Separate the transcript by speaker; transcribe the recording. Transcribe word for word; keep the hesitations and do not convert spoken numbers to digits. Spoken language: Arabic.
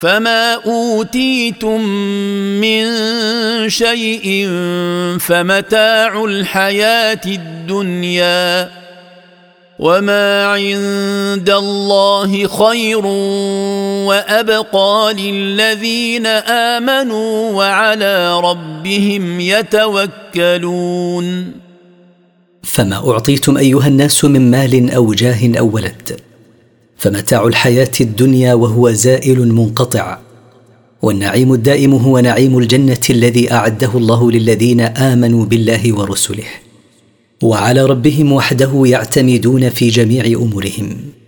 Speaker 1: فما أوتيتم من شيء فمتاع الحياة الدنيا وما عند الله خير وأبقى للذين آمنوا وعلى ربهم يتوكلون.
Speaker 2: فما أعطيتم أيها الناس من مال أو جاه أو ولد فمتاع الحياة الدنيا وهو زائل منقطع، والنعيم الدائم هو نعيم الجنة الذي أعده الله للذين آمنوا بالله ورسله وعلى ربهم وحده يعتمدون في جميع أمورهم.